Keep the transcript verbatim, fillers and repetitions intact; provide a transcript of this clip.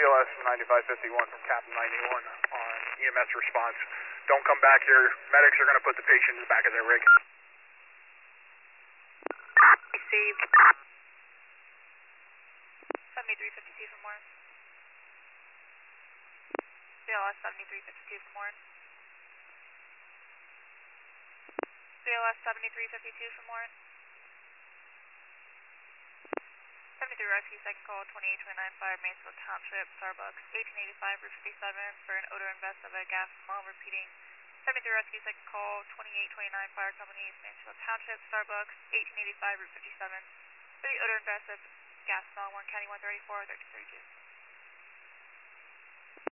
L S ninety-five fifty-one from Captain ninety-one on E M S response. Don't come back here. Medics are going to put the patient in the back of their rig. Received. seventy-three fifty-two from Warren. C L S seventy-three fifty-two from Warren. C L S seventy-three fifty-two from Warren. seventy-three Rescue, second call, twenty-eight twenty-nine Fire, Mansfield Township, Starbucks, eighteen eighty-five, Route fifty-seven, for an odor invest of a gas smell, repeating. seventy-three Rescue, second call, twenty-eight twenty-nine Fire Company, Mansfield Township, Starbucks, eighteen eighty-five, Route fifty-seven, for the odor invest of gas smell, Warren County one thirty-four, thirteen thirty-two.